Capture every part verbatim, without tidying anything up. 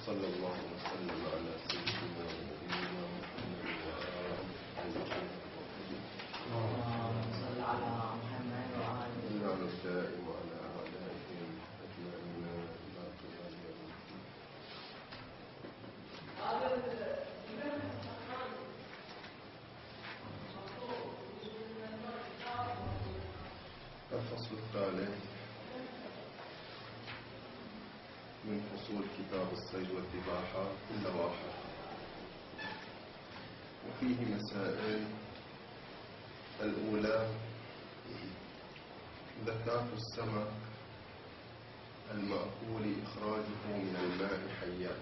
وصلى الله وسلم على سيدنا ونبينا محمد وآله اللهم صل على محمد وآله وعلى الدائم وعلى أعدائهم أجمعين إلى قيام يوم الدين. الفصل الثالث من فصول كتاب الصيد والذباحة إلا واحد، وفيه مسائل. الأولى زكاة السمك المأكول إخراجه من الماء حيا.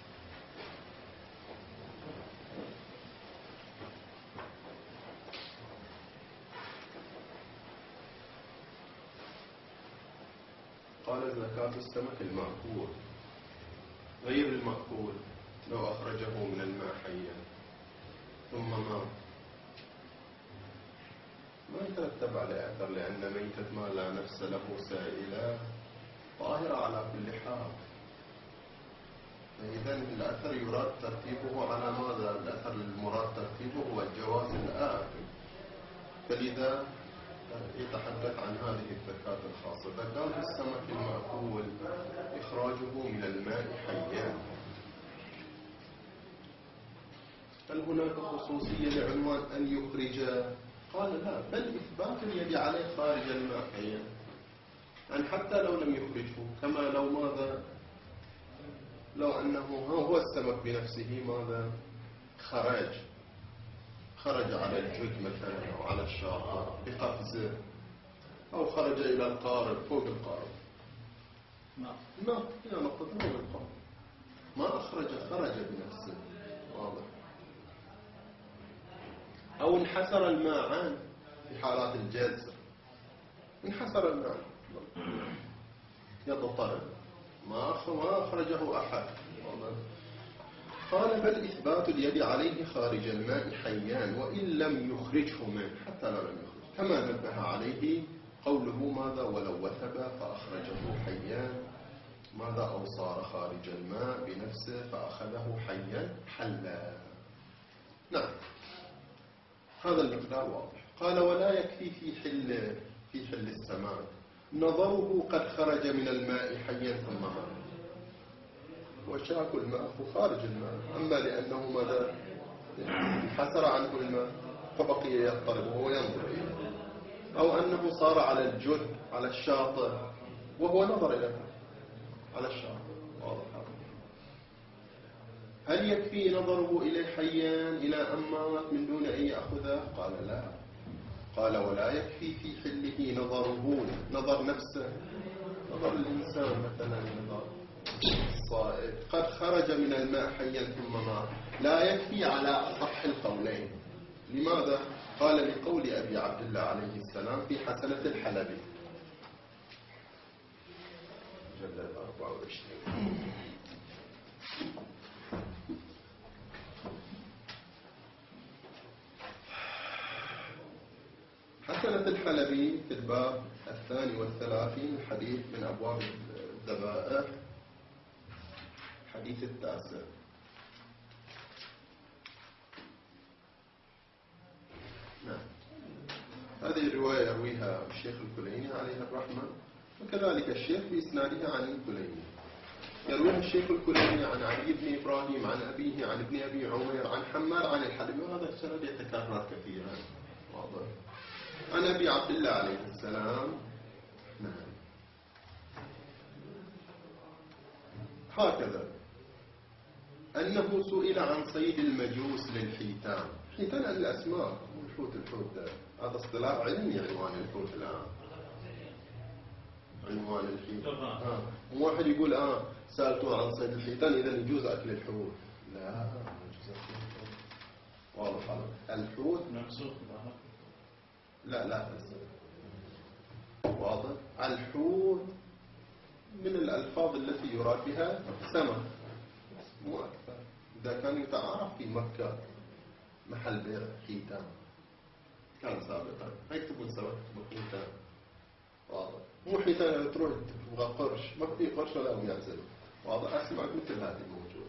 قال زكاة السمك المأكول، غير المأكول لو أخرجه من الماء حيا ثم مات ما يترتب عليه أثر، لأن ميتة ما لا نفس له سائلة طاهرة على كل حال. فإذا الأثر يراد ترتيبه على ماذا؟ الأثر المراد ترتيبه هو الجواز الآكل، فلذا يتحدث عن هذه الزكاة الخاصة. زكاة السمك المأكول إخراجه من الماء حيا. هل هناك خصوصية لعنوان أن يخرج؟ قال لا، بل إثبات اليد عليه خارج الماء حيا، يعني حتى لو لم يخرجه، كما لو ماذا لو أنه هو السمك بنفسه ماذا خرج خرج على الجد مثلا أو على الشاطئ بقفزه، أو خرج إلى القارب فوق القارب ما ما إلى نقطة فوق القارب، ما أخرج، خرج بنفسه، واضح. أو انحسر الماء عنه في حالات الجزر، انحسر الماء يضطرب، ما أخرجه أحد. قال بل إثبات اليد عليه خارج الماء حيان وإن لم يخرجه منه، حتى لو لم يخرج، كما نبه عليه قوله ماذا ولو وثب فأخرجه حيان ماذا أو صار خارج الماء بنفسه فأخذه حيا حلا. نعم، هذا المقدار واضح. قال ولا يكفي في حل في حل السماء نظره قد خرج من الماء حيا ثم مات، وشاك الماء خارج الماء، أما لأنه ماذا انحسر عنه الماء فبقي يضطرب وهو ينظر إليه، أو أنه صار على الجد على الشاطئ وهو نظر إليه على الشاطئ، واضح. هل يكفي نظره إليه حيا إلى أن مات من دون أن يأخذه؟ قال لا. قال ولا يكفي في حله نظره، نظر نفسه، نظر الإنسان مثلا، نظر الصائد قد خرج من الماء حيا ثم مات، لا يكفي على أصح القولين. لماذا؟ قال لقول أبي عبد الله عليه السلام في حسنة الحلبي جلد أربعة وعشرين. حسنة الحلبي في الباب الثاني والثلاثين، حديث من أبواب الذبائح، حديث التاسع. نعم، هذه الرواية يرويها الشيخ الكليني عليه الرحمة، وكذلك الشيخ بإسنادها عن الكليني. يرويها الشيخ الكليني عن علي بن إبراهيم عن أبيه عن ابن أبي عمير عن حماد عن الحلبي، وهذا السند يتكرر كثيرا، واضح. عن أبي عبد الله عليه السلام. نعم، هكذا أنه سئل عن صيد المجوس للحيتان. حيتان الأسماك، الحوت الحوت ده. هذا اصطلاح علمي عنوان الحوت الآن، عنوان الحيت. آه. واحد يقول آه سألته عن صيد الحيتان إذا يجوز أكل الحوت. لا، يجوز أكل الحوت، واضح. الحوت مقصود لا لا واضح. الحوت من الألفاظ التي يراد بها سمك، مو أكثر. إذا كان يتعارف في مكة محل بيع حيتان كان سابقا هيكتبون سمك حيتان، واضح. مو حيتان تروح تبغى قرش، ما في قرش ولا هم يعزلوا، واضح. أسمعك مثل هذه موجودة.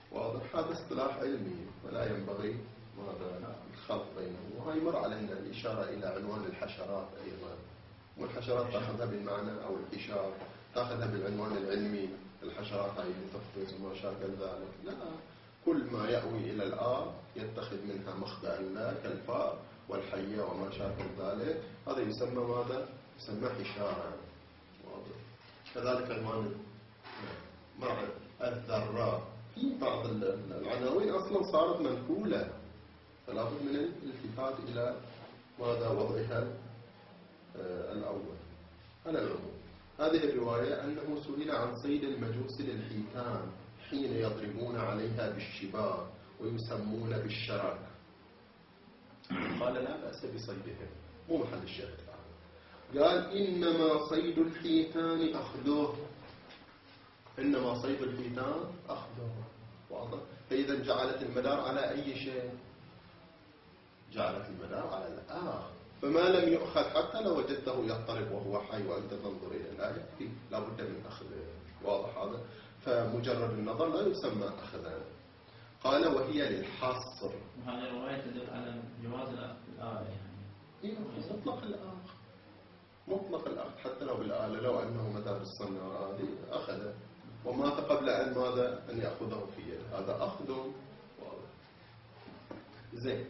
واضح؟ هذا اصطلاح علمي ولا ينبغي ماذا الخلط بينه، وهي مر علينا الإشارة إلى عنوان الحشرات أيضا، والحشرات تأخذها بالمعنى أو الحشار تأخذها بالعنوان العلمي، الحشرات هاي اللي تفرز وما شابه ذلك، لا، كل ما يأوي إلى الآب يتخذ منها مخبأ له كالفار والحية وما شابه ذلك، هذا يسمى ماذا؟ يسمى حشارة. واضح؟ كذلك عنوان مع الذرات، في بعض العناوين أصلا صارت منقولة، فلا بد من الالتفات إلى ماذا وضعها الأول. على العموم هذه الرواية أنه سئل عن صيد المجوس للحيتان حين يضربون عليها بالشباك ويسمون بالشراك، قال لا بأس بصيدهم، مو محل الشاهد. قال إنما صيد الحيتان أخذوه، إنما صيد الحيتان أخذوه. واضح؟ فإذا جعلت المدار على أي شيء؟ جعلت المدار على الآخر، فما لم يؤخذ حتى لو وجدته يضطرب وهو حي وأنت تنظر إلى لا يكفي، لا بد من أخذه. واضح هذا؟ فمجرد النظر لا يسمى أخذا. قال وهي للحصر. هذه الرواية تدل على جواز الآلة يعني. مطلق الآخر، مطلق الأخذ حتى لو بالآلة، لو أنه مثلا بالصنارة هذه أخذه ومات قبل أن ماذا أن يأخذه في يده، هذا أخذ. واضح؟ زين.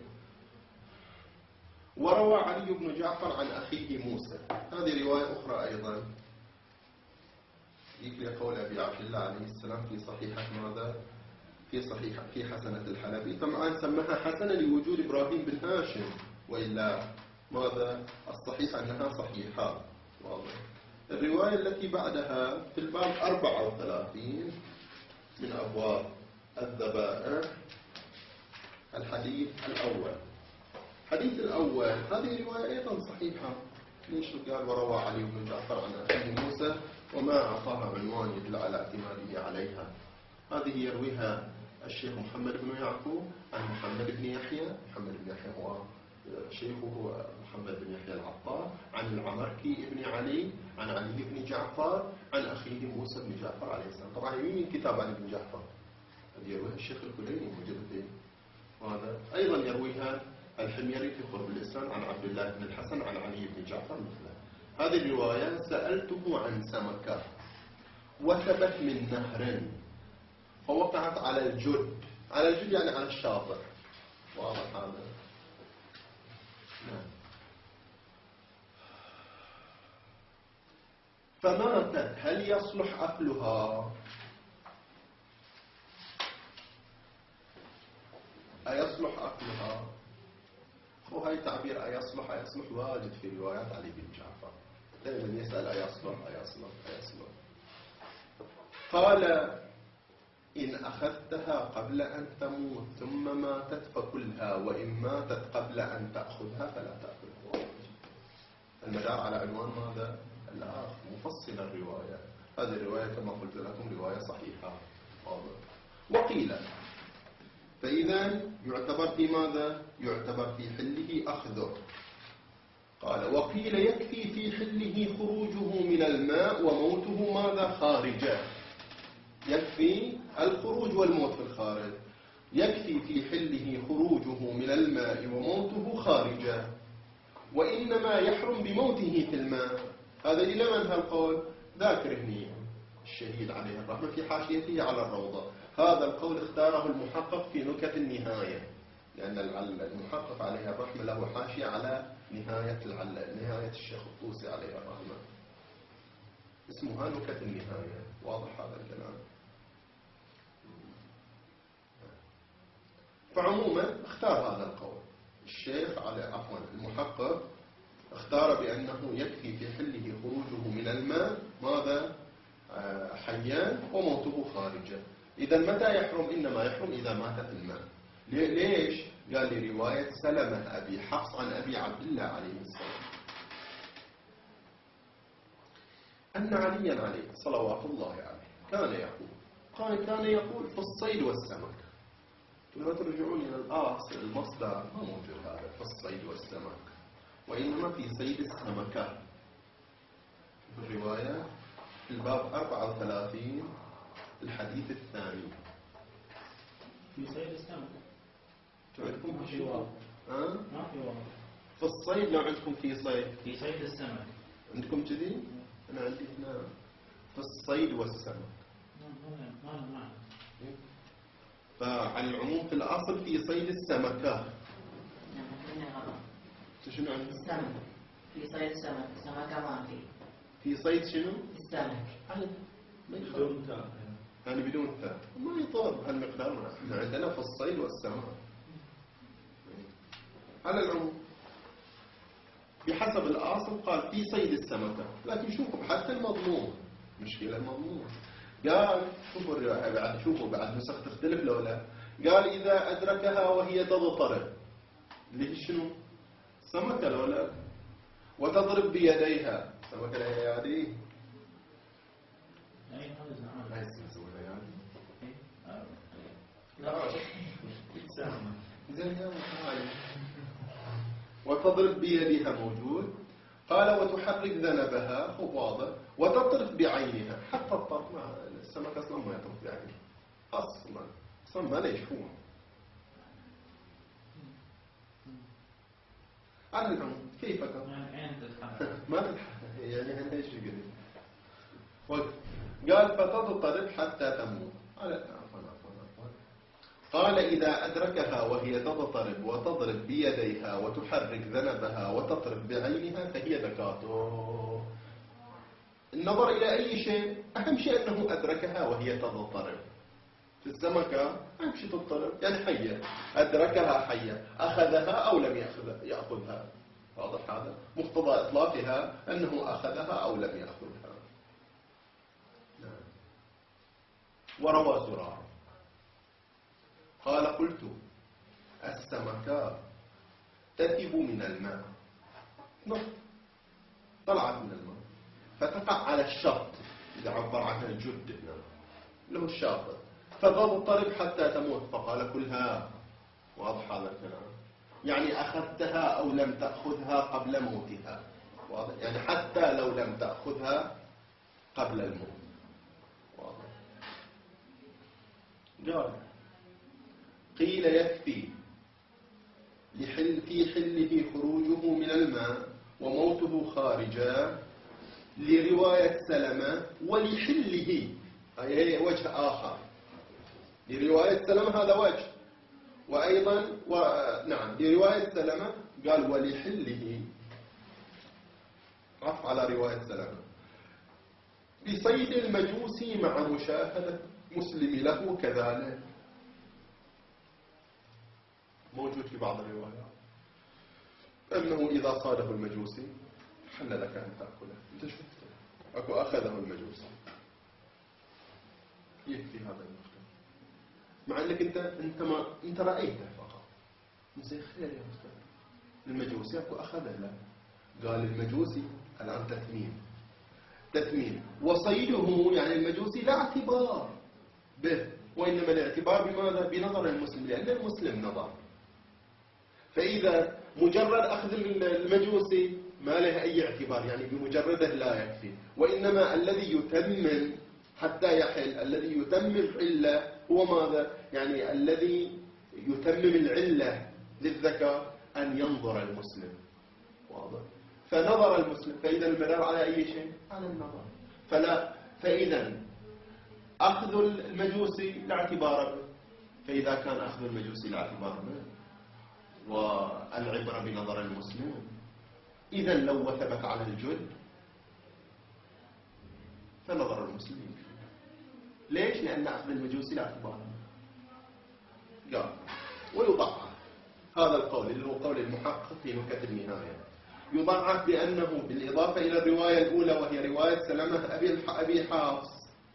وروى علي بن جعفر عن أخيه موسى، هذه رواية أخرى أيضا، يكفي قول أبي عبد الله عليه السلام في صحيحة ماذا؟ في صحيحة في حسنة الحلبي، طبعا سماها حسنة لوجود إبراهيم بن هاشم، وإلا ماذا؟ الصحيح أنها صحيحة. واضح؟ الرواية التي بعدها في الباب أربعة وثلاثين من أبواب الذبائح، الحديث الأول. الحديث الأول هذه رواية أيضا صحيحة، ليش قال وروى علي بن جعفر عن أخيه موسى وما أعطاها عنوان يدل على اعتماده عليها. هذه يرويها الشيخ محمد بن يعقوب عن محمد بن يحيى، محمد بن يحيى هو شيخه محمد بن يحيى العطار، عن العمركي بن علي عن علي بن جعفر عن أخيه موسى بن جعفر عليه السلام. طبعا يمين كتاب علي بن جعفر هذه يرويها الشيخ الكليني مجددين، وهذا أيضا يرويها الحميري في قرب الإسلام عن عبد الله بن الحسن عن علي بن جعفر مثله. هذه الرواية سألته عن سمكة وثبت من نهر فوقعت على الجد، على الجد يعني على الشاطئ. واضح هذا؟ نعم. فماتت، هل يصلح أكلها؟ أيصلح أكلها؟ وهي تعبير أيصلح أيصلح واجد في روايات علي بن جعفر، دائما يسأل أيصلح أيصلح أيصلح. قال إن أخذتها قبل أن تموت ثم ماتت فكلها، وإن ماتت قبل أن تأخذها فلا تأخذها. المدار على عنوان ماذا؟ الآخر، مفصل الرواية. هذه الرواية كما قلت لكم رواية صحيحة. وقيل فإذا يعتبر في ماذا؟ يعتبر في حله أخذه. قال وقيل يكفي في حله خروجه من الماء وموته ماذا؟ خارجا. يكفي الخروج والموت في الخارج، يكفي في حله خروجه من الماء وموته خارجا، وإنما يحرم بموته في الماء. هذا إلى من هالقول؟ ذاكر هني الشهيد عليه الرحمة في حاشيته على الروضة. هذا القول اختاره المحقق في نكت النهاية، لأن المحقق عليه الرحمة له حاشية على نهاية نهاية الشيخ الطوسي عليه الرحمة، اسمها نكت النهاية. واضح هذا الكلام؟ فعموما اختار هذا القول الشيخ على عفوا المحقق، اختار بأنه يكفي في حله خروجه من الماء ماذا؟ حيان وموته خارجا. إذا متى يحرم؟ إنما يحرم إذا مات في الماء. ليش؟ قال لي رواية سلمة أبي حفص عن أبي عبد الله عليه السلام أن عليا عليه صلوات الله عليه كان يقول قال كان يقول في الصيد والسمك. لما ترجعون إلى الأصل المصدر ما موجود هذا في الصيد والسمك، وإنما في صيد السمكة. في الرواية في الباب أربعة وثلاثين الحديث الثاني عندكم ما في شو؟ واو. ها؟ ما في واو. في الصيد لو عندكم في صيد في صيد السمك. عندكم كذي؟ أنا عندي هنا في الصيد والسمك. ما ما ما ما فعلى العموم في الأصل في صيد السمكة. شنو عندك؟ السمك في صيد السمك، السمكة ما في. في صيد شنو؟ السمك. ما يخالف. بدون تاء. يعني بدون تاء ما يضر هالمقدار. ما احنا عندنا في الصيد والسمك. على العموم بحسب الأصل قال في صيد السمكة، لكن شوفوا حتى المضمون مشكلة المضمون. قال شوفوا الرواية بعد، شوفوا بعد نسخ تختلف لو لا. قال إذا أدركها وهي تضطرب، اللي هي شنو؟ سمكة لو لا، وتضرب بيديها. سمكة لها يديه. أي هذا زمان. لا يسمى يدي. لا سامة. زين يا مخايل. وتضرب بيدها موجود. قال وتحرك ذنبها، هو واضح. وتطرف بعينها، حتى الطرف مع السمك اصلا ما يطرف بعينها اصلا، اصلا ما يشوفون. على العموم كيف كان؟ عين تتحرك. ما تتحرك يعني هنا ايش يقول؟ وقف. قال فتضطرب حتى تموت. على عفوا عفوا عفوا. قال إذا أدركها وهي تضطرب وتضرب بيديها وتحرك ذنبها وتطرب بعينها فهي ذكاته. النظر إلى أي شيء، أهم شيء أنه أدركها وهي تضطرب. في السمكة أهم شيء تضطرب، يعني حية. أدركها حية، أخذها أو لم يأخذها يأخذها. واضح هذا؟ مقتضى إطلاقها أنه أخذها أو لم يأخذها. نعم. وروى زرار قال قلت السمكات تثب من الماء، نعم طلعت من الماء فتقع على الشط، إذا عبر عنها الجد له الشاطئ، فتضطرب حتى تموت. فقال كلها. واضح هذا الكلام؟ يعني أخذتها أو لم تأخذها قبل موتها. واضح؟ يعني حتى لو لم تأخذها قبل الموت. واضح؟ قال قيل يكفي لحل في حله خروجه من الماء وموته خارجا لرواية سلمة ولحله، أي وجه آخر. لرواية سلمة هذا وجه، وأيضا و... نعم لرواية سلمة قال ولحله، عف على رواية سلمة، بصيد المجوسي مع مشاهدة مسلم له كذلك. موجود في بعض الروايات أنه إذا صاده المجوسي حل لك أن تأكله. أنت شفت أكو أخذه المجوسي، يكفي هذا المختلف، مع أنك أنت أنت ما أنت رأيته فقط. زي خير يا مختلف. المجوسي أكو أخذه له. قال المجوسي الآن تثمين تثمين وصيده، يعني المجوسي لا اعتبار به، وإنما الاعتبار بماذا؟ بنظر المسلم، لأن المسلم نظر. فإذا مجرد أخذ المجوسي ما له أي اعتبار، يعني بمجرده لا يكفي، وإنما الذي يتمم حتى يحل، الذي يتمم العلة هو ماذا؟ يعني الذي يتمم العلة للذكر أن ينظر المسلم. واضح؟ فنظر المسلم، فإذا المدار على أي شيء؟ على النظر. فلا فإذا أخذ المجوسي لا اعتبار به، فإذا كان أخذ المجوسي لا اعتبار به والعبرة بنظر المسلم، إذا لو وثبت على الجد فنظر المسلمين. ليش؟ لأن أخذ المجوسي لا اعتبار به. قال ويضعف هذا القول اللي هو قول المحقق في نكت النهاية، يضعف بأنه بالإضافة إلى الرواية الأولى وهي رواية سلمة أبي أبي حافص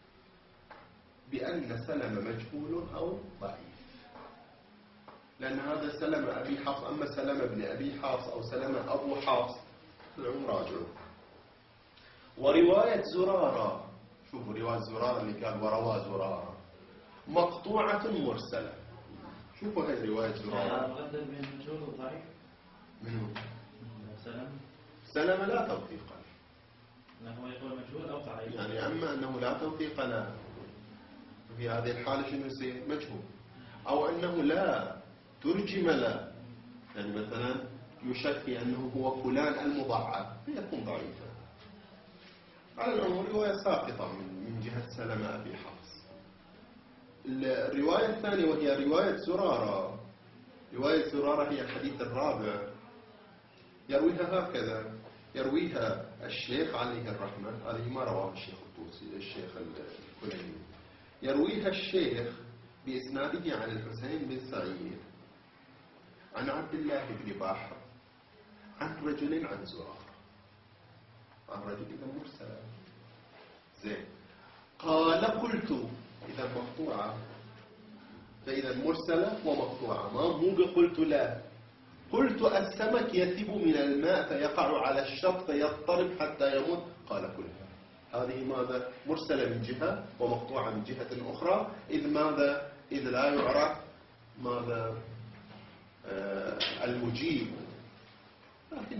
بأن سلمة مجهول أو ضعيف، لأن هذا سلمة أبي حافص. أما سلمة بن أبي حافص أو سلمة أبو حافص العمر راجع. ورواية زرارة، شوفوا رواية زرارة اللي قال وروى زرارة مقطوعة مرسلة. شوفوا هاي رواية زرارة. غدر بين المجهول والضعيف. منو؟ سلمة. سلمة لا توثيق له. أنه يقول مجهول أو ضعيف. يعني أما أنه لا توثيق له في هذه الحالة شنو يصير؟ مجهول. أو أنه لا ترجم له، يعني مثلا يشك في أنه هو فلان المضعف يكون ضعيفا. على العموم رواية ساقطة من من جهة سلمة أبي حفص. الرواية الثانية وهي رواية زرارة. رواية زرارة هي الحديث الرابع، يرويها هكذا، يرويها الشيخ عليه الرحمة، هذه ما رواه الشيخ الطوسي الشيخ الكليني، يرويها الشيخ بإسناده عن الحسين بن سعيد عن عبد الله بن بحر عن رجل عن زرارة، عن رجل إذا مرسل. زين، قال قلت، إذا مقطوعة، فإذا مرسلة ومقطوعة، ما مو قلت لا، قلت السمك يثب من الماء فيقع على الشط فيضطرب حتى يموت، قال كلها. هذه ماذا؟ مرسلة من جهة ومقطوعة من جهة أخرى، إذ ماذا؟ إذ لا يعرف ماذا آه المجيب. لكن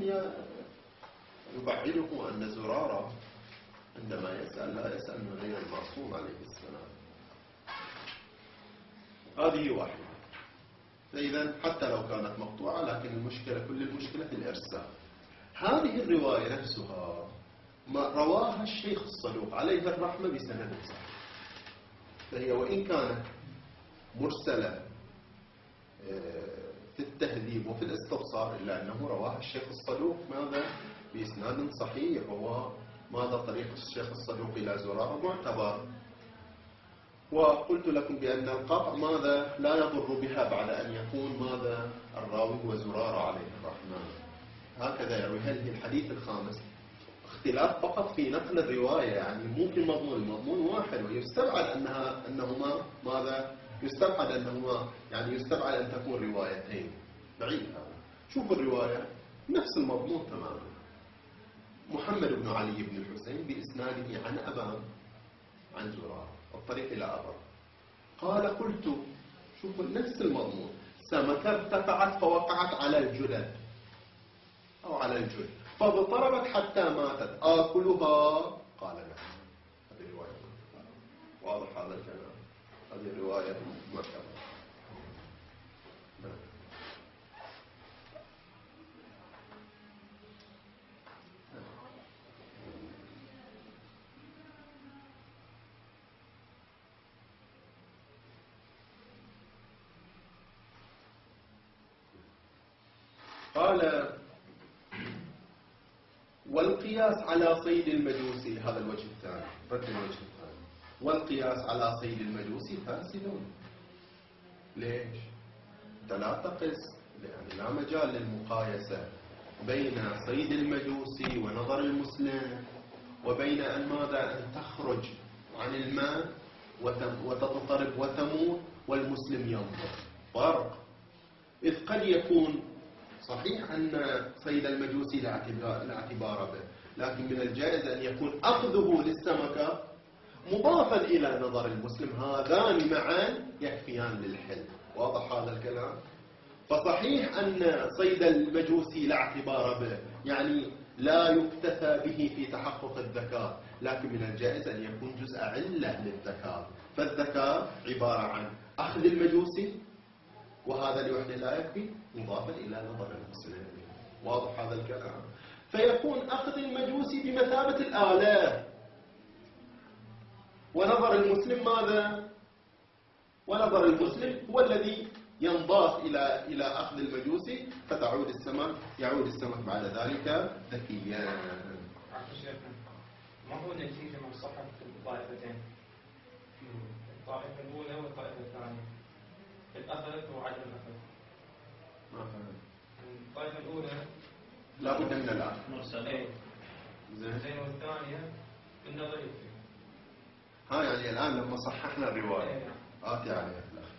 يبعده أن زرارة عندما يسأل لا يسأل من غير المعصوم عليه السلام. هذه واحدة. فإذا حتى لو كانت مقطوعة، لكن المشكلة كل المشكلة في الإرسال. هذه الرواية نفسها ما رواها الشيخ الصدوق عليه الرحمة بسند صحيح، فهي وإن كانت مرسلة في التهذيب وفي الاستبصار، إلا أنه رواها الشيخ الصدوق ماذا؟ بإسناد صحيح، وهو ماذا؟ طريق الشيخ الصدوق إلى زرارة معتبر. وقلت لكم بأن القطع ماذا؟ لا يضر بها بعد أن يكون ماذا؟ الراوي هو زرارة عليه الرحمة. هكذا يروي. هذه الحديث الخامس اختلاف فقط في نقل الرواية، يعني مو في المضمون، المضمون واحد، ويستبعد أنها أنهما ماذا؟ يستبعد أنهما يعني يستبعد أن تكون روايتين، بعيد هذا. شوفوا الرواية نفس المضمون تماما. محمد بن علي بن الحسين بإسناده عن أبان عن زرارة، الطريق إلى أبان، قال قلت، شوفوا نفس المضمون، سمكة ارتفعت فوقعت على الجلد أو على الجلد فاضطربت حتى ماتت، آكلها؟ قال لا. هذه رواية واضح هذا الكلام، هذه رواية معتبرة. قال والقياس على صيد المجوسي، هذا الوجه الثاني، رد الوجه الثاني، والقياس على صيد المجوسي فاسد. ليش؟ أنت لا تقس، يعني لا مجال للمقايسة بين صيد المجوسي ونظر المسلم وبين أن ماذا؟ أن تخرج عن الماء وتضطرب وتموت والمسلم ينظر، فرق. إذ قد يكون صحيح أن صيد المجوسي لا اعتبار به، لكن من الجائز أن يكون أخذه للسمكة مضافا إلى نظر المسلم، هذان معا يكفيان للحل. واضح هذا الكلام؟ فصحيح أن صيد المجوسي لا اعتبار به، يعني لا يكتفى به في تحقق الذكاء، لكن من الجائز أن يكون جزء علة للذكاء، فالذكاء عبارة عن أخذ المجوسي، وهذا لوحده لا يكفي، مضافا إلى نظر المسلم. واضح هذا الكلام؟ فيكون أخذ المجوسي بمثابة الآلة، ونظر المسلم ماذا؟ ونظر المسلم هو الذي ينضاف إلى إلى أخذ المجوسي، فتعود السمك يعود السمك بعد ذلك ذكيا. ما هو نتيجة من صحة الطائفتين؟ الطائفة الأولى والطائفة الثانية، الأخذ وعدم الأخذ. ما فهم. الطائفة الأولى لا بد من الآن مرسلين. زين، والثانية النظر يكفي. ها يعني الآن لما صححنا الرواية آتي عليها في الأخير.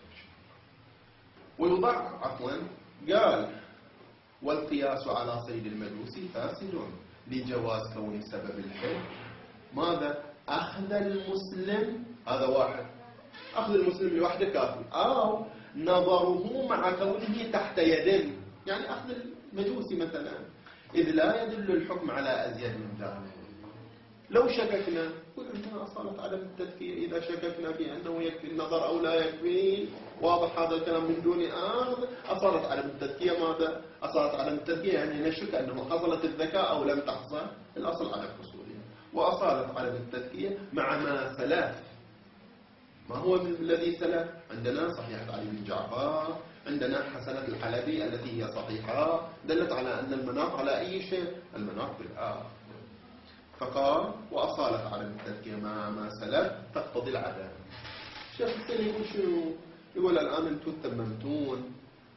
ويضع عفوا قال والقياس على صيد المجوسي فاسد لجواز كون سبب الحل ماذا؟ أخذ المسلم، هذا واحد، أخذ المسلم لوحده كافي، أو نظره مع كونه تحت يد، يعني أخذ المجوسي مثلا، إذ لا يدل الحكم على أزيد من ذلك. لو شككنا قل انتهى أصالة عدم التذكية. إذا شككنا في أنه يكفي النظر أو لا يكفي، واضح هذا الكلام من دون أخذ. أصالة عدم التذكية ماذا؟ أصالة عدم التذكية يعني نشك أنه حصلت الذكاء أو لم تحصل، الأصل عدم حصولها. وأصالة عدم التذكية مع ما سلف. ما هو الذي سلف؟ عندنا صحيحة علي بن جعفر، عندنا حسنة الحلبي التي هي صحيحة دلت على أن المناط على أي شيء؟ المناط بالآخر. فقال وأصالة عدم التذكية مع ما سلف تقتضي العدم. الشيخ الثاني يقول شنو؟ يقول الآن أنتم تممتون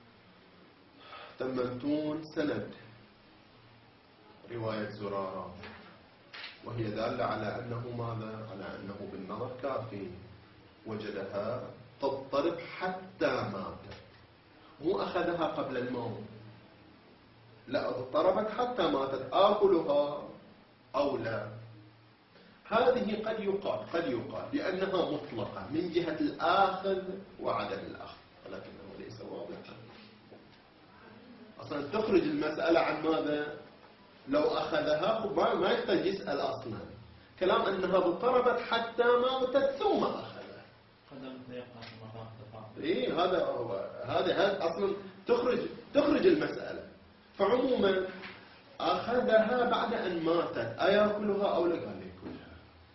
تممتون سند رواية زرارة، وهي دالة على أنه ماذا؟ على أنه بالنظر كافي. وجدها تضطرب حتى ماتت، مو أخذها قبل الموت، لا اضطربت حتى ماتت. آكلها أو لا؟ هذه قد يقال قد يقال بأنها مطلقة من جهة الآخذ وعدم الأخذ، ولكنه ليس واضحا. أصلا تخرج المسألة عن ماذا؟ لو أخذها ما يحتاج يسأل أصلا. كلام أنها اضطربت حتى ماتت ثم أخذها. إيه هذا هذا هذا أصلا تخرج تخرج المسألة. فعموما أخذها بعد أن ماتت، أيأكلها أو لا؟ قال يأكلها.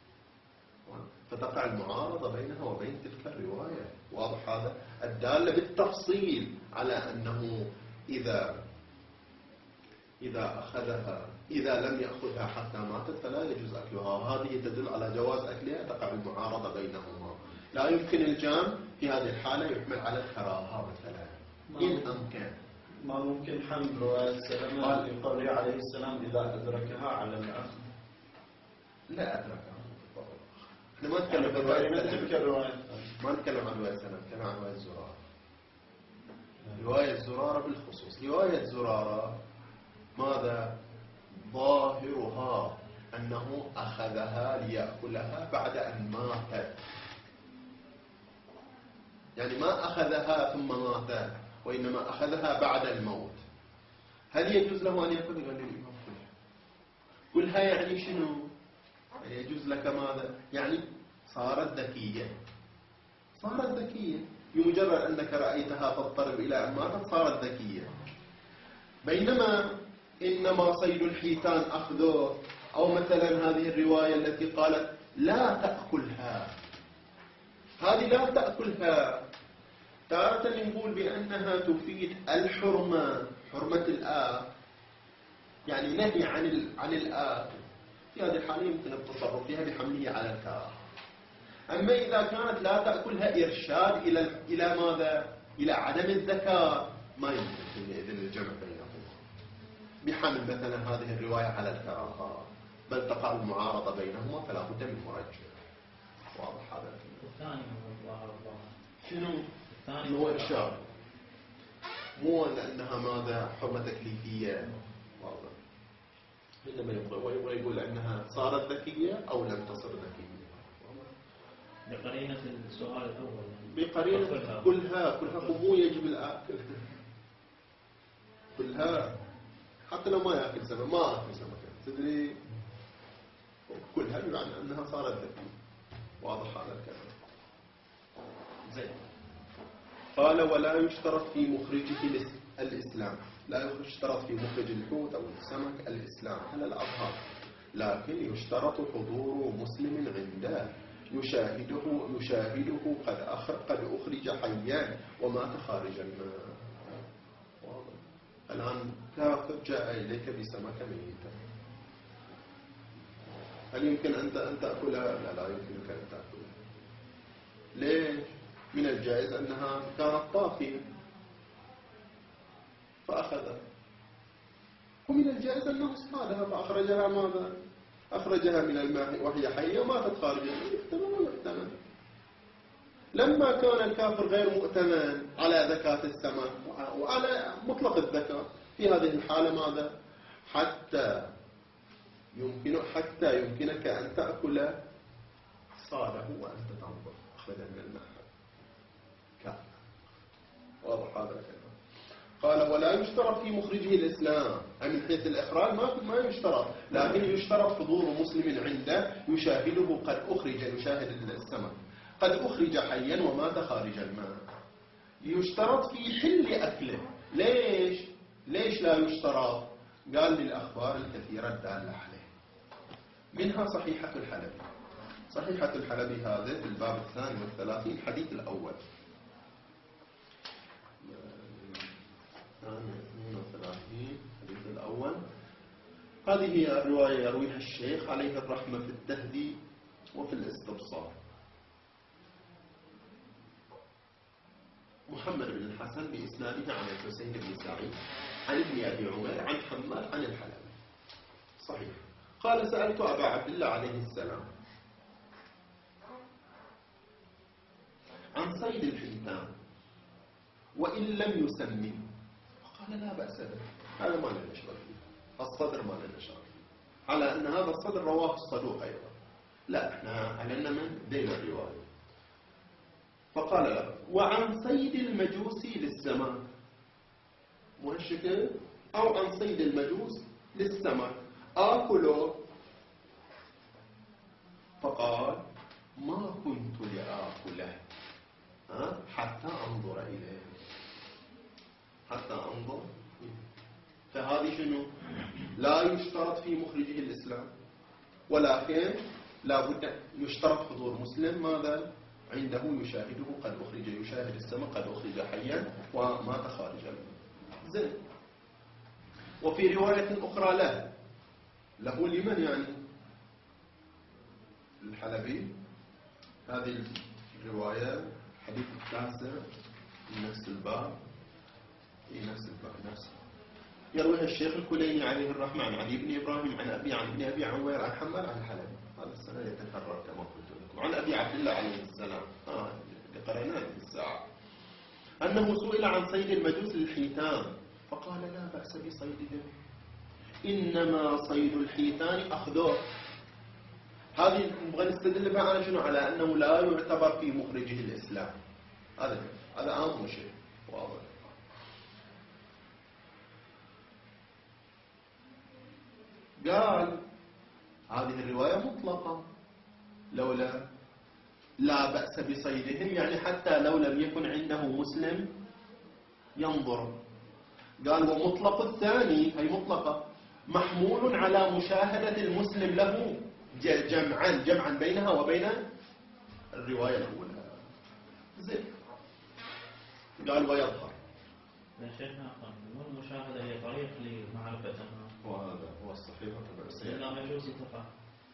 فتقع المعارضة بينها وبين تلك الرواية. واضح هذا؟ الدالة بالتفصيل على أنه إذا إذا أخذها إذا لم يأخذها حتى ماتت فلا يجوز أكلها، وهذه تدل على جواز أكلها. تقع المعارضة بينهما. لا يمكن الجام في هذه الحالة يحمل على الكراهة مثلا إن أمكن. ما ممكن حمل رواية سلمة لقوله عليه السلام إذا أدركها على الأخذ؟ لا أدركها. احنا ما نتكلم عن رواية ما نتكلم عن رواية سلمة، نتكلم عن رواية زرارة. رواية زرارة بالخصوص. رواية زرارة ماذا؟ ظاهرها أنه أخذها ليأكلها بعد أن ماتت، يعني ما أخذها ثم مات، وإنما أخذها بعد الموت. هل يجوز له أن يأكل؟ قال الإمام كلها. كلها يعني شنو؟ يعني يجوز لك ماذا؟ يعني صارت ذكية. صارت ذكية بمجرد أنك رأيتها تضطرب إلى أن ماتت صارت ذكية. بينما إنما صيد الحيتان أخذه، أو مثلا هذه الرواية التي قالت لا تأكلها، هذه لا تأكلها تارة نقول بأنها تفيد الحرمة، حرمة الآكل، يعني نهي عن عن الآكل. في هذه الحالة يمكن التصرف فيها بحمله على الكراهة. أما إذا كانت لا تأكلها إرشاد إلى إلى ماذا؟ إلى عدم الذكاء، ما يمكن حينئذ الجمع بينهما بحمل مثلا هذه الرواية على الكراهة، بل تقع المعارضة بينهما فلا بد من مرجح. واضح هذا؟ الثاني هو الله. شنو؟ الثاني هو إرشاد، مو لأنها ماذا؟ حرمة تكليفية. واضح. عندما يقول يقول أنها صارت ذكية أو لم تصر ذكية. بقرينة السؤال الأول. بقرينة كلها كلها مو يجب الآكل. كلها حتى لو ما يأكل سمك، ما أكل سمك تدري، كلها بمعنى أنها صارت ذكية. واضح هذا الكلام؟ زين. قال ولا يشترط في مخرجه الإسلام. لا يشترط في مخرج الحوت أو السمك الإسلام على الأظهر، لكن يشترط حضور مسلم عنده يشاهده يشاهده قد أخر قد أخرج حيا ومات خارج الماء. واضح. الآن كافر جاء إليك بسمكة ميتة، هل يمكن أنت أن تأكلها؟ لا لا يمكنك أن تأكلها. ليش؟ من الجائز أنها كانت طافية فأخذها، ومن الجائز أنه اصطادها فأخرجها ماذا؟ أخرجها من الماء وهي حية وماتت خارجا. يحتمل ويحتمل. لما كان الكافر غير مؤتمن على ذكاة السمك وعلى مطلق الذكاء، في هذه الحالة ماذا؟ حتى يمكن حتى يمكنك أن تأكل صاله وأنت تنظر أخرج من الماء. كافر. واضح هذا الكلام؟ قال ولا يشترط في مخرجه الإسلام، أي من حيث الإخراج ما ما يشترط، لكن يشترط حضور مسلم عنده يشاهده قد أخرج، يشاهد السمك قد أخرج حيا ومات خارج الماء. يشترط في حل أكله. ليش؟ ليش لا يشترط؟ قال للأخبار الكثيرة الدالة عليه، منها صحيحة الحلبي. صحيحة الحلبي هذا في الباب الثاني والثلاثين الحديث الأول، اثنين وثلاثين الحديث الأول. هذه هي الرواية يرويها الشيخ عليه الرحمة في التهذيب وفي الاستبصار. محمد بن الحسن بإسناده عن الحسين بن سعيد عن ابن أبي عمير عن حماد عن الحلبي صحيح. قال سألت أبا عبد الله عليه السلام عن صيد الحيتان وإن لم يسمي، قال لا بأس به، هذا ما لنا شغل فيه، الصدر ما لنا شغل فيه، على أن هذا الصدر رواه الصدوق أيضا، لا احنا علنا من دين الرواية. فقال له وعن صيد المجوس للسمك، مهشكة أو عن صيد المجوس للسمك آكله؟ فقال ما كنت لآكله حتى أنظر إليه، حتى أنظر. فهذه شنو؟ لا يشترط في مخرجه الإسلام، ولكن لا بد يشترط حضور مسلم ماذا؟ عنده يشاهده قد أخرج، يشاهد السمك قد أخرج حيا ومات خارج الماء. زين. وفي رواية أخرى له له لمن يعني؟ الحلبي. هذه الرواية حديث التاسع في نفس الباب، في نفس الباب نفسه، يرويها الشيخ الكليني عليه الرحمة عن علي بن إبراهيم عن أبي عن ابن أبي عمير عن حماد عن الحلبي. هذا السنة يتكرر كما قلت لكم. عن أبي عبد الله عليه السلام آه لقريناه في الساعة أنه سئل عن صيد المجوس للحيتان فقال لا بأس بصيدهم، إنما صيد الحيتان أخذوه. هذه نبغى نستدل بها على شنو؟ على أنه لا يعتبر في مخرجه الإسلام. هذا هذا أهم شيء واضح. قال هذه الرواية مطلقة، لولا لا بأس بصيدهم يعني حتى لو لم يكن عنده مسلم ينظر. قال ومطلق الثاني هي مطلقة محمول على مشاهدة المسلم له جمعا جمعا بينها وبين الرواية الأولى. زين. قال ويظهر. يا شيخنا مو المشاهدة هي طريق لمعرفتها، وهذا هو الصحيح والتبعسية. لا مجوز يتفق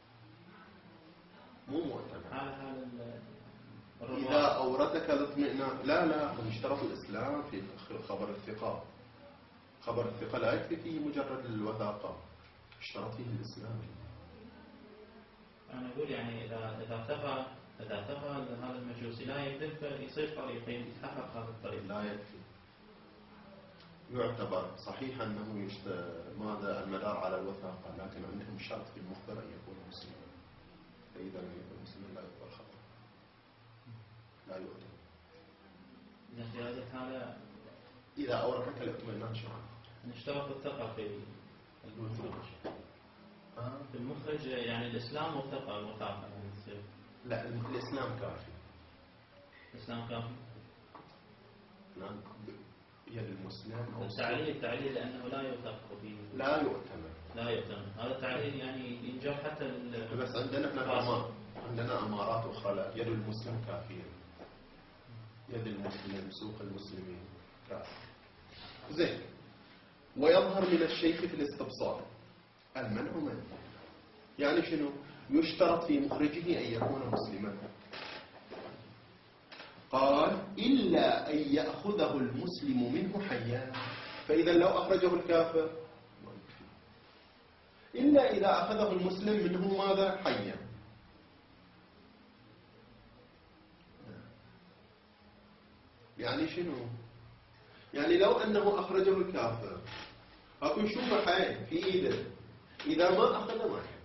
مو معتبر. حال حال إذا أورثك الاطمئنان، لا لا هم اشترطوا الإسلام في خبر الثقة. خبر الثقة لا يكفي فيه مجرد الوثاقة، اشترط فيه الإسلام. أنا أقول يعني إذا إذا ارتفع إذا ارتفع هذا المجوسي لا يكذب يصير طريقين يتحقق هذا الطريق. لا يكفي. يعتبر صحيح أنه يشت... ماذا المدار على الوثاقة، لكن عندهم شرط في المخبر أن يكون مسلما، فإذا لم يكن مسلما لا يقبل خبر، لا يعتبر. إذا في هذه الحالة إذا أورثك الاطمئنان شرعا نشترط الثقة في المخرج. في المخرج يعني الإسلام والثقة المثاقة يعني تصير. لا الإسلام كافي. الإسلام كافي. نعم يد المسلم أو التعليل التعليل لأنه لا يوثق به. لا يؤتمن. لا يؤتمن. هذا التعليل يعني ينجر حتى ال. بس عندنا احنا أمار عندنا أمارات أخرى. لا يد المسلم كافية. يد المسلم سوق المسلمين كافي. زين. ويظهر من الشيخ في الاستبصار المنع منه. يعني شنو؟ يشترط في مخرجه أن يكون مسلما. قال إلا أن يأخذه المسلم منه حيا، فإذا لو أخرجه الكافر إلا إذا أخذه المسلم منه ماذا؟ حيا. يعني شنو؟ يعني لو أنه أخرجه الكافر أكو يشوفه حي في إيده، إذا ما أخذه ما حي،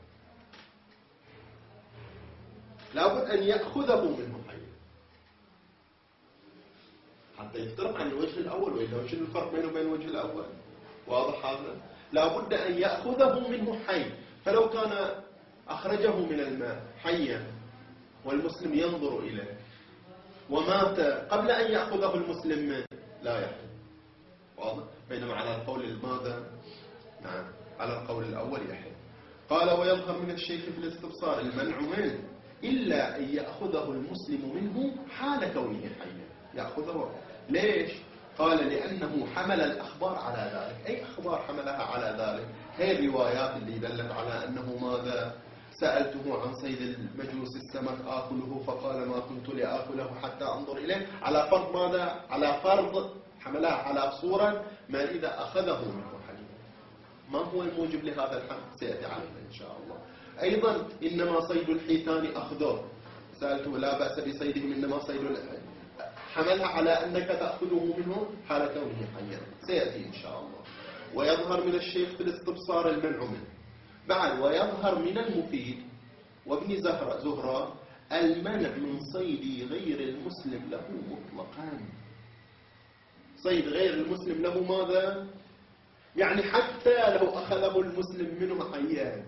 لابد أن يأخذه منه حي. حتى يفترق عن الوجه الأول، وإلا شنو الفرق بينه وبين الوجه الأول؟ واضح هذا؟ لا بد أن يأخذه منه حي، فلو كان أخرجه من الماء حيا والمسلم ينظر إليه ومات قبل أن يأخذه المسلم منه لا يحل. واضح؟ بينما على القول ماذا؟ نعم على القول الأول يحل. قال ويظهر من الشيخ في الاستبصار المنع منه إلا أن يأخذه المسلم منه حال كونه حيا. يأخذه ليش؟ قال لأنه حمل الأخبار على ذلك. أي أخبار حملها على ذلك؟ هي الروايات اللي دلت على أنه ماذا؟ سألته عن صيد المجوس السمك آكله فقال ما كنت لآكله حتى أنظر إليه، على فرض ماذا؟ على فرض حملها على صورة ما إذا أخذه منه حي. ما هو الموجب لهذا الحمل؟ سيأتي علينا إن شاء الله. أيضا إنما صيد الحيتان أخذه، سألته لا بأس بصيدهم إنما صيد الحيتان، حملها على أنك تأخذه منه حال كونه حيا، سيأتي إن شاء الله. ويظهر من الشيخ في الاستبصار المنع منه. بعد ويظهر من المفيد وابن زهرة زهرة المنع من صيد غير المسلم له مطلقا. صيد غير المسلم له ماذا؟ يعني حتى لو أخذه المسلم منه حيا،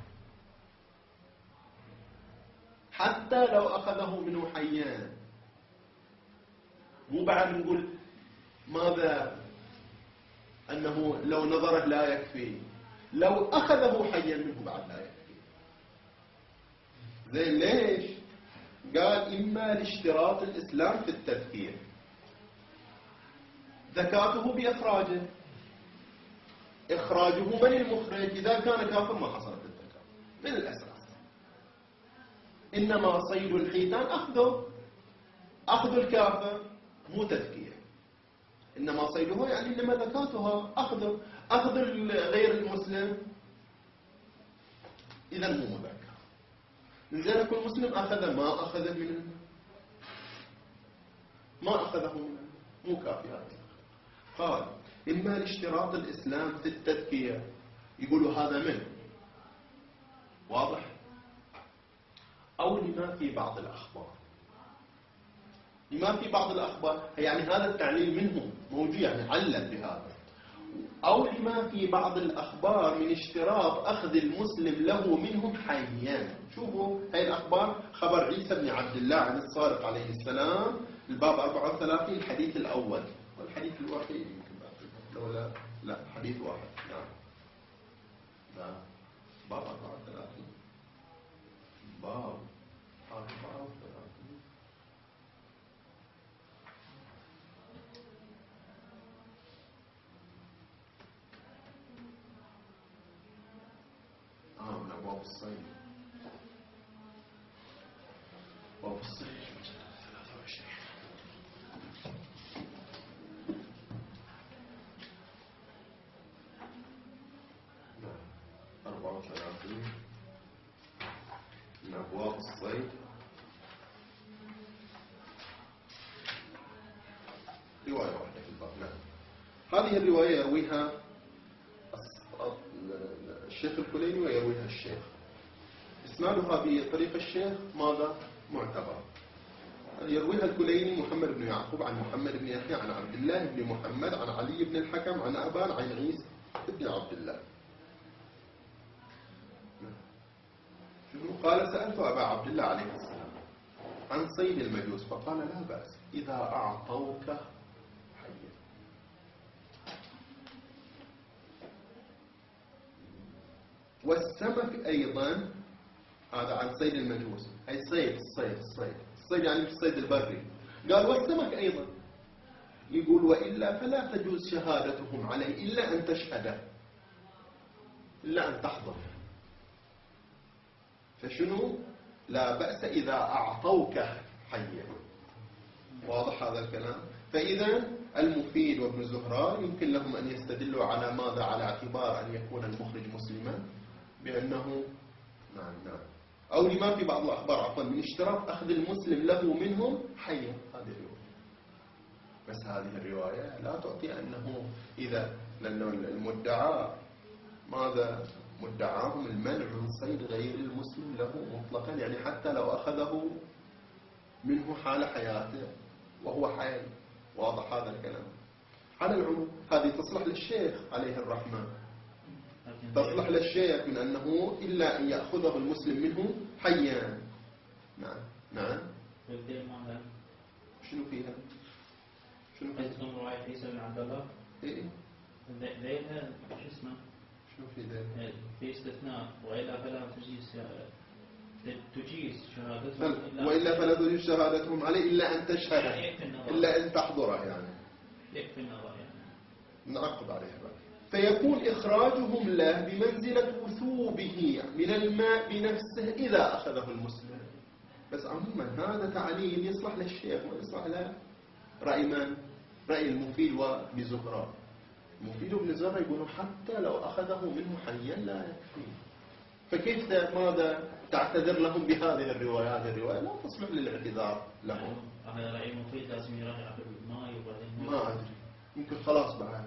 حتى لو أخذه منه حيا. مو بعد نقول ماذا؟ أنه لو نظره لا يكفي، لو أخذه حيا منه بعد لا يكفي. زين ليش؟ قال إما لاشتراط الإسلام في التذكير، زكاته بإخراجه، إخراجه من المخرج؟ إذا كان كافر ما حصلت الزكاة من الأساس. إنما صيد الحيتان أخذه، أخذ الكافر مو تذكير، إنما صيده يعني إنما زكاتها أخذه، أخذ غير المسلم إذا مو مذكر. لذلك المسلم أخذ ما أخذ منه، ما أخذه منه مو كافي هذا. قال إما لاشتراط الإسلام في التذكير، يقولوا هذا منه واضح، أو لما في بعض الأخبار. لما في بعض الأخبار يعني هذا التعليل منه موجود، يعني علل بهذا. أو لما في بعض الأخبار من اشتراط أخذ المسلم له منهم حيا. شوفوا هاي الأخبار، خبر عيسى بن عبد الله عن الصادق عليه السلام، الباب أربعة وثلاثين الحديث الأول، والحديث الوحيد يمكن لو لا لا حديث واحد. نعم لا باب أربعة وثلاثين، باب أربعة وثلاثين. آه من أبواب الصيد، أبواب الصيد ثلاثة وعشرين. نعم أربعة وثلاثين من أبواب الصيد. رواية واحدة في الباب. نعم هذه الرواية يرويها الشيخ الكليني ويرويها الشيخ، اسنادها بطريق الشيخ ماذا؟ معتبر. يرويها الكليني محمد بن يعقوب عن محمد بن يحيى عن عبد الله بن محمد عن علي بن الحكم عن أبان عن عيسى بن عبد الله. قال سألت أبا عبد الله عليه السلام عن صيد المجوس فقال لا بأس إذا أعطوك حيا. والسمك أيضا، هذا عن صيد المجوس، أي صيد الصيد الصيد الصيد يعني الصيد البري. قال والسمك أيضا، يقول وإلا فلا تجوز شهادتهم عليه إلا أن تشهد، إلا أن تحضر. فشنو؟ لا بأس إذا أعطوك حيا. واضح هذا الكلام؟ فإذا المفيد وابن زهراء يمكن لهم أن يستدلوا على ماذا؟ على اعتبار أن يكون المخرج مسلما بأنه نعم نعم، أو لما في بعض الأخبار عفوا من اشتراط أخذ المسلم له منهم حيا. هذه الرواية، بس هذه الرواية لا تعطي أنه إذا، لأن المدعى ماذا؟ مدعاهم المنع من صيد غير المسلم له مطلقا، يعني حتى لو أخذه منه حال حياته وهو حي واضح هذا الكلام؟ على العموم هذه تصلح للشيخ عليه الرحمة، تصلح للشيخ من أنه إلا أن يأخذه المسلم منه حيا. نعم نعم. شنو فيها؟ شنو فيها؟ اسم رواية عيسى بن عبد الله. إيه ذيلها شو اسمه؟ شنو في ذلك؟ في استثناء وإلا فلا تجيز تجيز شهادتهم إلا وإلا فلا تجيز شهادتهم عليه إلا أن تشهد، إلا أن تحضره يعني. يكفي النظر يعني. نعقب عليها بعد. فيكون إخراجهم له بمنزلة وثوبه من الماء بنفسه إذا أخذه المسلم. بس عموما هذا تعليل يصلح للشيخ ما يصلح له رأي من؟ رأي المفيد وابن زهرة. المفيد وابن زهرة يقولون حتى لو أخذه منه حيا لا يكفي. فكيف ماذا تعتذر لهم بهذه الرواية؟ هذه الرواية لا تصلح للاعتذار لهم. هذا رأي المفيد لازم يراجع بالماء وبعدين ما أدري، يمكن خلاص بعد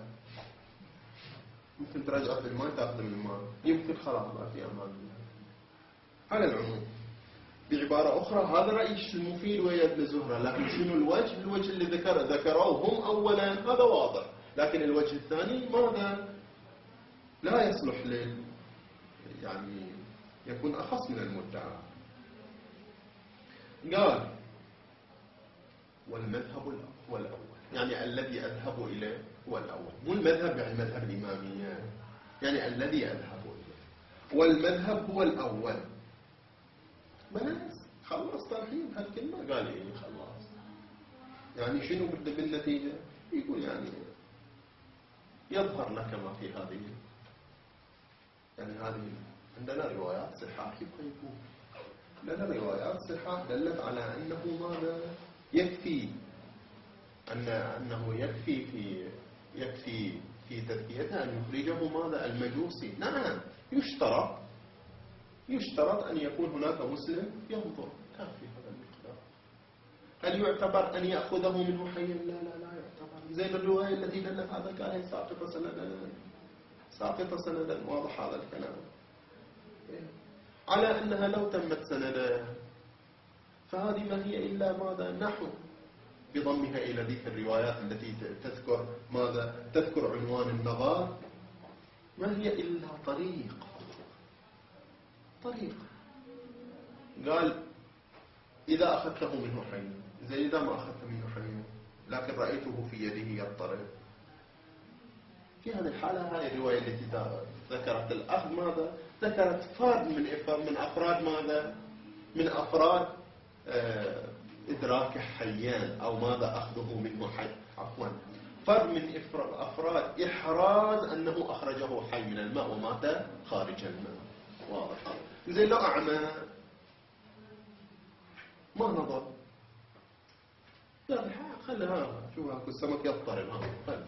يمكن تراجع في الماء تأخذ من الماء، يمكن خلاص بعد في أمان الله. على العموم بعبارة أخرى هذا رأي المفيد ويا ابن زهرة، لكن شنو الوجه؟ الوجه اللي ذكر ذكروه هم أولا هذا واضح، لكن الوجه الثاني ماذا؟ لا يصلح لل يعني يكون أخص من المدعى. قال والمذهب هو الأول، يعني الذي أذهب إليه هو الأول، مو المذهب يعني مذهب الإمامية، يعني الذي أذهب إليه والمذهب هو الأول. بس خلص ترحيب هالكلمة قال إيه خلاص. يعني شنو بده بالنتيجة؟ يقول يعني يظهر لك ما في هذه، يعني هذه عندنا روايات صحاح يبقى يكون لنا روايات صحاح دلت على أنه ماذا يكفي، أن أنه يكفي في يكفي في تذكيتها أن يخرجه ماذا المجوسي. نعم يشترط يشترط أن يكون هناك مسلم ينظر، كافي هذا المقدار. هل يعتبر أن يأخذه منه حيا؟ لا لا لا يعتبر. زي الرواية التي دلت هذا قال ساقطة سندا، ساقطة سندا. واضح هذا الكلام؟ على أنها لو تمت سندا فهذه ما هي إلا ماذا نحو بضمها إلى ذيك الروايات التي تذكر ماذا؟ تذكر عنوان النظار، ما هي إلا طريق طريق. قال إذا أخذته منه حي، زي إذا ما أخذت منه حي لكن رأيته في يده يضطرب، في هذه الحالة هذه الرواية التي ذكرت الأخذ ماذا؟ ذكرت فرد من من أفراد ماذا؟ من أفراد آه إدراك حيان أو ماذا أخذه منه حي، عفوا فرد من أفراد إحراز أنه أخرجه حي من الماء ومات خارج الماء. واضح؟ زي لو أعمى ما نظر لا بالحق خلها شو هاكو السمك يضطرب ها خل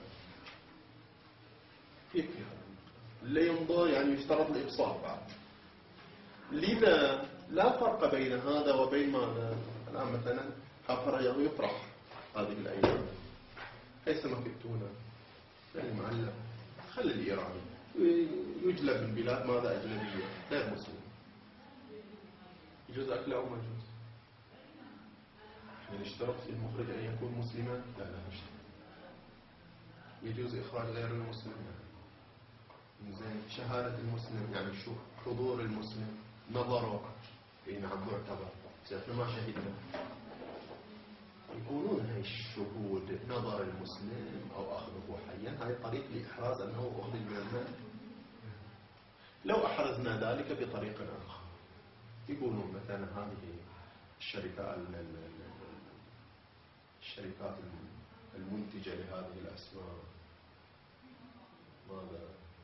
يكفي اللي ينظر يعني يشترط الإبصار بعد. لذا لا فرق بين هذا وبين ماذا؟ الآن مثلا خافر يفرح هذه الأيام هي سمك التونة يعني معلم خلي الإيراني يجلب من بلاد ماذا أجنبية غير مسلم، يجوز أكله أو ما يجوز؟ يعني اشترط في المخرج أن يكون مسلما؟ لا لا اشترط. يجوز إخراج غير المسلم؟ زين شهادة المسلم يعني شو حضور المسلم نظره إيه نعم معتبر. احنا ما شهدنا يقولون هاي الشهود نظر المسلم أو أخذه حيا هاي طريق لإحراز أنه أخذ من الماء. لو أحرزنا ذلك بطريق آخر يقولون مثلا هذه الشركات الشركات المنتجة لهذه الأسماء ماذا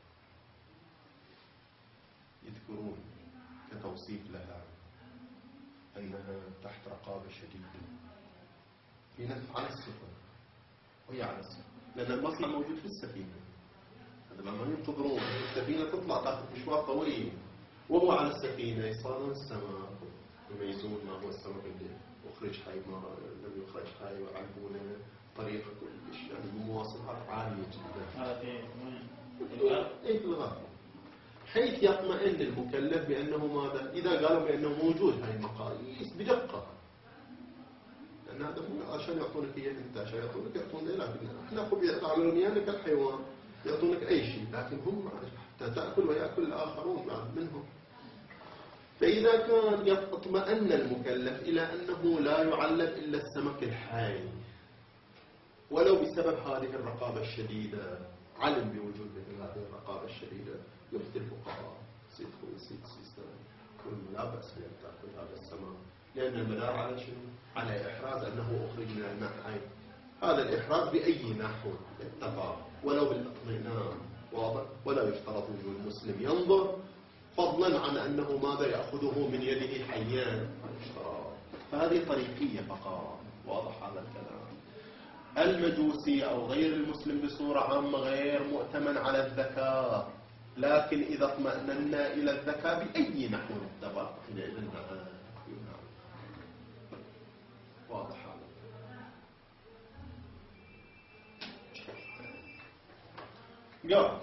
يذكرون كتوصيف لها أنها تحت رقابة شديدة في نفس على السفن وهي على السفن لأن المصنع موجود في السفينة. هذا ما ينتظرون السفينة تطلع تأخذ مشوار طويل وهو على السفينة يصادون السمك يميزون ما هو السمك اللي أخرج حي ما لم يخرج حي ويعرفونه طريقة كلش يعني بمواصفات عالية جدا. هذا في إيه في الغرب حيث يطمئن المكلف بأنه ماذا؟ إذا قالوا بأنه موجود هاي المقاييس بدقة، لأن هذا مو عشان يعطونك إياه أنت، عشان يعطونك يعطون لكن احنا خب يتعاملون وياك الحيوان يعطونك أي شيء، لكن هم حتى تأكل ويأكل الآخرون بعد منهم. فإذا كان يطمئن المكلف إلى أنه لا يعلم إلا السمك الحي ولو بسبب هذه الرقابة الشديدة، علم بوجود مثل هذه الرقابة الشديدة، يفتي الفقهاء سيد خوي سيد سيستان يقول لا بأس بأن تأكل هذا السمك، لأن المدار على شنو؟ على إحراز أنه أخرج من الماء حي. هذا الإحراز بأي نحو اتفق ولو بالاطمئنان، واضح؟ ولا يشترط وجود المسلم ينظر، فضلا عن أنه ماذا يأخذه من يده حيان. فهذه طريقية فقط، واضح هذا الكلام. المجوسي أو غير المسلم بصورة عامة غير مؤتمن على الذكاء، لكن إذا اطمأننا إلى الذكاء بأي نحو اتفق حينئذ نعم. واضح هذا. قال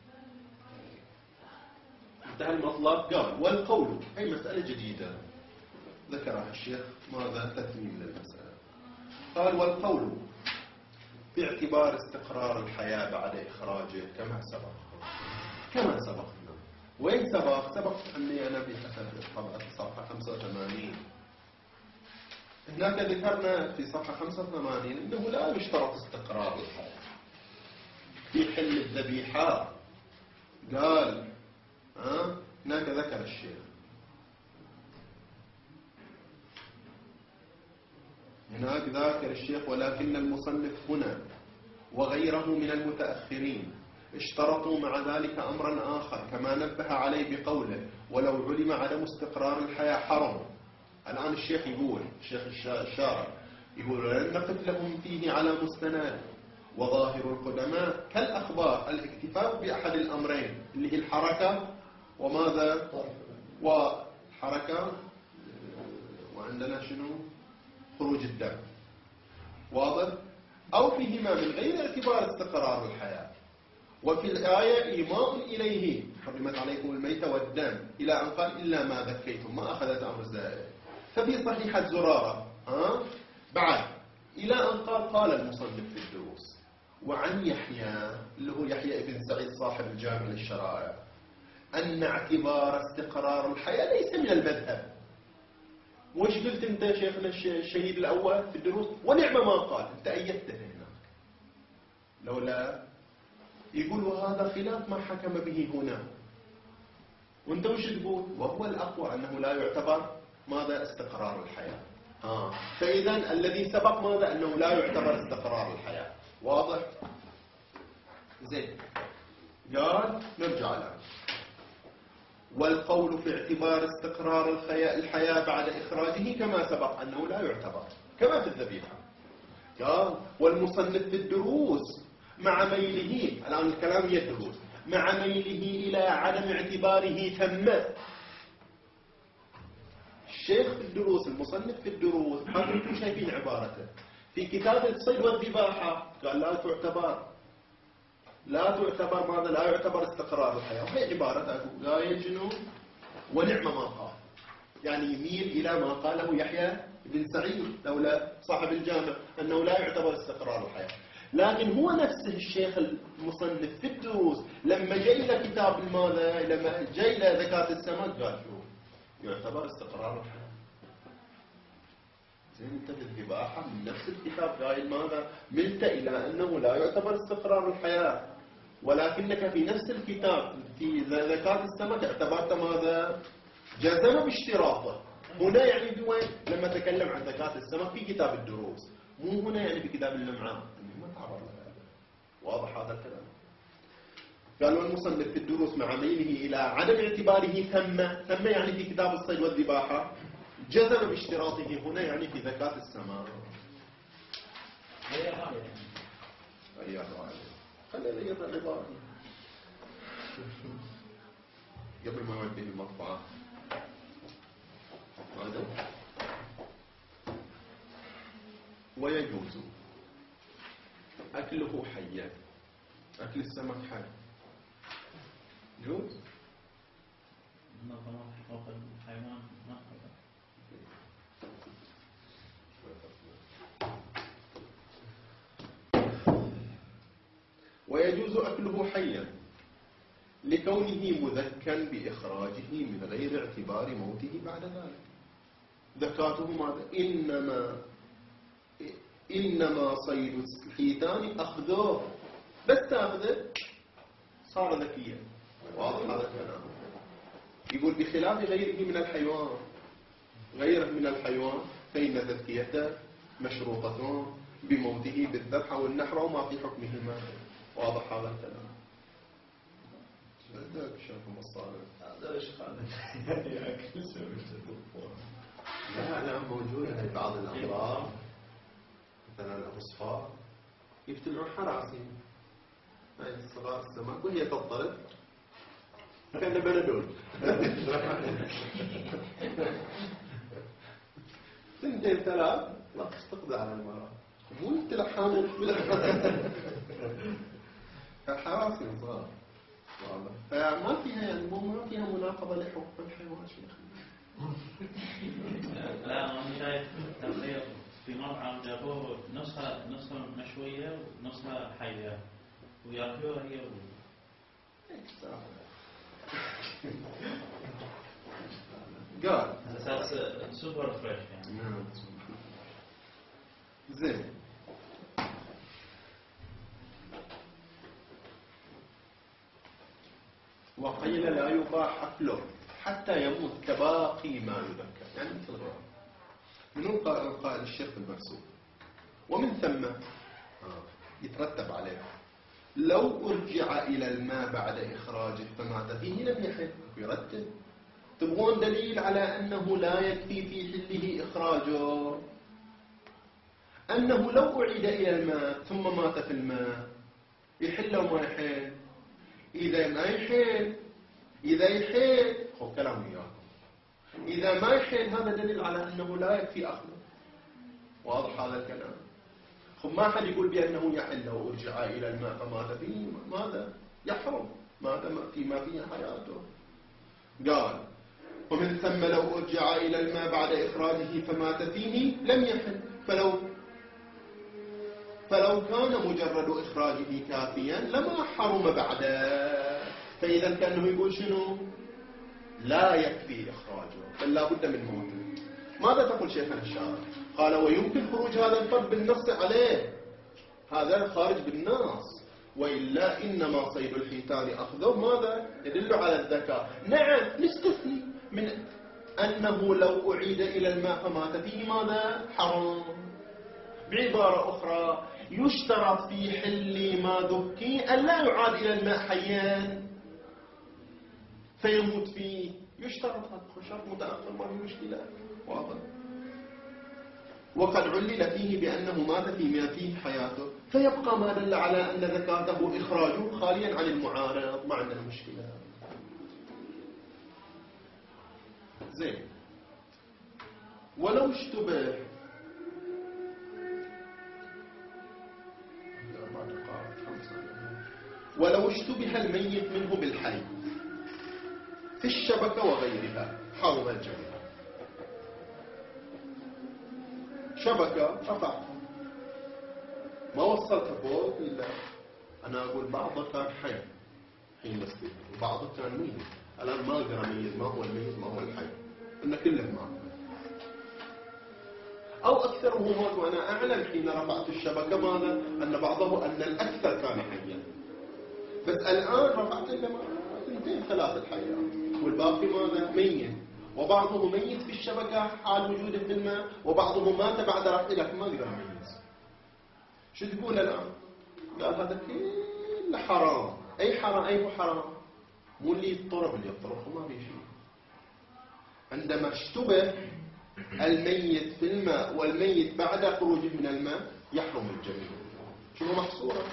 انتهى المطلب. قال والقول، أي مسألة جديدة ذكرها الشيخ، ماذا تثمين للمسألة. قال والقول باعتبار استقرار الحياة بعد إخراجه كما سبق. كما سبق هنا. وين سبق؟ سبق أني أنا بحسب الطبعة في صفحة خمسة وثمانين. هناك ذكرنا في صفحة خمسة وثمانين أنه لا يشترط استقرار الحياة في حل الذبيحات. قال ها هناك ذكر الشيخ هناك ذاكر الشيخ ولكن المصنف هنا وغيره من المتأخرين اشترطوا مع ذلك أمرا آخر كما نبه عليه بقوله ولو علم عدم استقرار الحياة حرم. الآن الشيخ يقول، الشيخ الشارع يقول لن نقف لهم فيه على مستند، وظاهر القدماء كالأخبار الاكتفاء بأحد الأمرين اللي هي الحركة وماذا؟ وحركة وعندنا شنو؟ خروج الدم. واضح؟ أو فيهما من غير اعتبار استقرار الحياة. وفي الآية إيماء إليه حرمت عليكم الميتة والدم إلى أن قال إلا ما ذكيتم ما أخذت أمر زائد. ففي صحيحة زرارة ها؟ بعد إلى أن قال قال المصنف في الدروس وعن يحيى اللي هو يحيى ابن سعيد صاحب الجامع للشرائع أن اعتبار استقرار الحياة ليس من المذهب. وش قلت أنت يا شيخنا الشهيد الأول في الدروس؟ ونعم ما قال، أنت أيدته هناك. لولا يقول وهذا خلاف ما حكم به هنا. وأنت وش تقول؟ وهو الأقوى أنه لا يعتبر ماذا استقرار الحياة. آه. فإذا الذي سبق ماذا؟ أنه لا يعتبر استقرار الحياة. واضح؟ زين. قال نرجع الآن. والقول في اعتبار استقرار الحياة بعد إخراجه كما سبق أنه لا يعتبر كما في الذبيحة. قال والمصنف في الدروس مع ميله، الآن الكلام يدروس، مع ميله إلى عدم اعتباره ثم. الشيخ في الدروس المصنف في الدروس حضرتكم شايفين عبارته في كتاب الصيد والذباحة قال لا تعتبر لا تعتبر ماذا؟ لا يعتبر استقرار الحياة. وهي عبارة قايل شنو؟ ونعم ما قال، يعني يميل إلى ما قاله يحيى بن سعيد لولا صاحب الجامع أنه لا يعتبر استقرار الحياة. لكن هو نفسه الشيخ المصنف في الدروس لما جاء إلى كتاب ماذا؟ لما جاء إلى زكاة السمك قال شو؟ يعتبر استقرار الحياة. زين انت في الذباحة من نفس الكتاب قايل ماذا؟ ملت إلى أنه لا يعتبر استقرار الحياة، ولكنك في نفس الكتاب في زكاة السمك اعتبرت ماذا؟ جزم باشتراطه. هنا يعني بوين؟ لما تكلم عن زكاة السمك في كتاب الدروس، مو هنا يعني بكتاب اللمعان. ما تعبر لهذا. واضح هذا الكلام؟ قالوا المصنف في الدروس مع ميله إلى عدم اعتباره ثم، ثم يعني في كتاب الصيد والذباحة، جزم باشتراطه هنا يعني في زكاة السماء. هي غالية. هي غالية. خلينا نقرأ العبارة قبل ما نوديه المطبعة. هذا ويجوز أكله حيا، أكل السمك حي يجوز. نظام حقوق الحيوان ما ويجوز أكله حيا لكونه مذكا بإخراجه من غير اعتبار موته بعد ذلك. ذكاته ماذا؟ إنما إنما صيد الحيتان أخذوه، بس تأخذه صار ذكيا. واضح هذا الكلام؟ يقول بخلاف غيره من الحيوان، غيره من الحيوان فإن تذكيته مشروطة بموته بالذبح والنحر وما في حكمهما. واضح هذا الكلام؟ بدك شايفهم الصالح هذا ايش خالد ياكل سوي لا لا موجودة في بعض الأمراض، مثلا الأصفار يبتلعون حراسين هاي الصغار السمك وهي تضطرب كان بندول سنتين ثلاث لا تستقضي على المرأة مو يبتلع حامل حراسين صغار. فما فيها يعني ما فيها مناقضة لحكم الحيوان شيخ. لا أنا شايف تقرير في مطعم جابوه نصها نصها مشوية ونصها حية وياكلوها هي و... قال على أساس سوبر فريش يعني. زين. وقيل لا يباح أكله حتى يموت كباقي ما يذكر، يعني مثل غيره. من قائل الشيخ المرسول. ومن ثم آه. يترتب عليه لو أرجع إلى الماء بعد إخراجه فمات فيه لم يحل. يرتب. تبغون دليل على أنه لا يكفي في حله إخراجه، أنه لو أعيد إلى الماء ثم مات في الماء يحل أو ما يحل؟ إذا ما يحل إذا يحل هو كلام وياكم، إذا ما يحل هذا دليل على أنه لا يكفي أخذه. واضح هذا الكلام؟ خب ما حد يقول بأنه يحل لو أرجع إلى الماء فماذا فيه ماذا يحرم ماذا فيما فيه حياته. قال ومن ثم لو أرجع إلى الماء بعد إخراجه فمات فيه لم يحل. فلو فلو كان مجرد إخراجه كافيا لما حرم بعده. فإذا كأنه يقول شنو؟ لا يكفي إخراجه بل لا بد من موته. ماذا تقول شيخنا الشارع؟ قال ويمكن خروج هذا الفرد بالنص عليه، هذا خارج بالنص، وإلا إنما صيد الحيتان أخذه ماذا؟ يدل على الذكاء. نعم نستثني من أنه لو أعيد إلى الماء فمات فيه ماذا؟ حرام. بعبارة أخرى يشترط في حل ما ذكي أن لا يعاد إلى الماء حيا فيموت فيه. يشترط هذا شرط متأخر ما في مشكلة. واضح. وقد علل فيه بأنه مات فيما فيه حياته فيبقى ما دل على أن ذكاته إخراجه خاليا عن المعارض. ما عندنا مشكلة. زين. ولو اشتبه ولو اشتبه الميت منه بالحي في الشبكة وغيرها حرم الجميع. شبكة رفعتها ما وصلتها فوق إلا أنا أقول بعضها كان حي حين مسلم وبعضها كان ميت. الآن ما أقدر أميز ما هو الميت ما هو الحي، إن كله مات أو أكثره مات وأنا أعلم حين رفعت الشبكة ماذا؟ أن بعضه أن الأكثر كان حيا، بس الآن رفعت إلا اثنتين ثلاثة حيات والباقي ماذا؟ ميت. وبعضه ميت في الشبكة حال وجوده في الماء وبعضه مات بعد رفعه لكن ما أقدر أميز. شو تقول الآن؟ قال هذا كله حرام. أي حرام؟ أي هو حرام؟ مو اللي يضطرب اللي يضطرب ما في شيء. عندما اشتبه الميت في الماء والميت بعد خروجه من الماء يحرم الجميع. شنو محصورة؟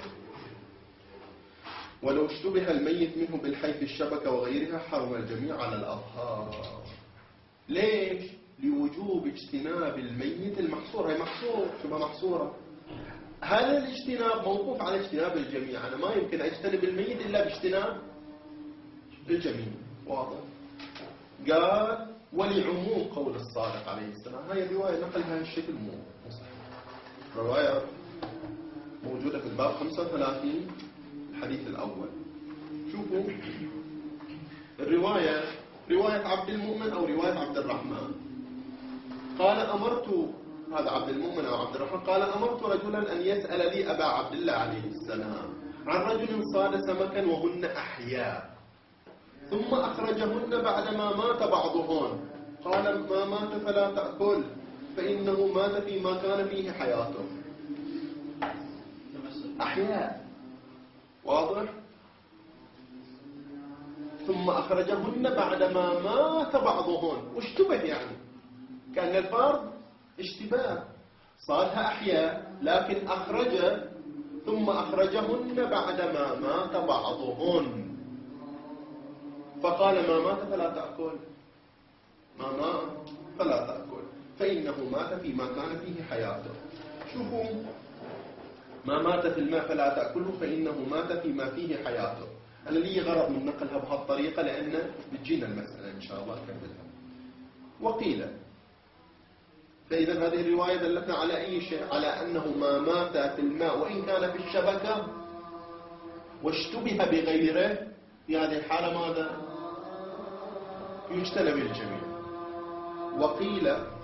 ولو اشتبه الميت منه بالحي في الشبكة وغيرها حرم الجميع على الأظهار. ليش؟ لوجوب اجتناب الميت المحصور. هي محصور شبه محصورة. هذا الاجتناب موقوف على اجتناب الجميع. أنا ما يمكن أجتنب الميت إلا باجتناب الجميع. واضح؟ قال ولعموم قول الصادق عليه السلام. هاي الرواية نقلها الشكل مو صحيح. رواية موجودة في الباب خمسة وثلاثين الحديث الأول. شوفوا الرواية، رواية عبد المؤمن أو رواية عبد الرحمن. قال أمرت، هذا عبد المؤمن أو عبد الرحمن، قال أمرت رجلا أن يسأل لي أبا عبد الله عليه السلام عن رجل صاد سمكا وهن أحياء ثم أخرجهن بعدما مات بعضهن. قال ما مات فلا تأكل فإنه مات فيما كان فيه حياته. أحياء، واضح؟ ثم أخرجهن بعدما مات بعضهن، واشتبه يعني كأن الفرد اشتباه، صارها أحياء لكن أخرج ثم أخرجهن بعدما مات بعضهن، فقال ما مات فلا تأكل، ما مات فلا تأكل فإنه مات فيما كان فيه حياته. شوفوا، ما مات في الماء فلا تأكله فإنه مات فيما فيه حياته. أنا لي غرض من نقلها بهالطريقة لأن بتجينا المسألة إن شاء الله نكملها. وقيل، فإذا هذه الرواية دلتنا على أي شيء؟ على أنه ما مات في الماء وإن كان في الشبكة واشتبه بغيره، في هذه الحالة ماذا؟ يجتنب الجميع. وقيل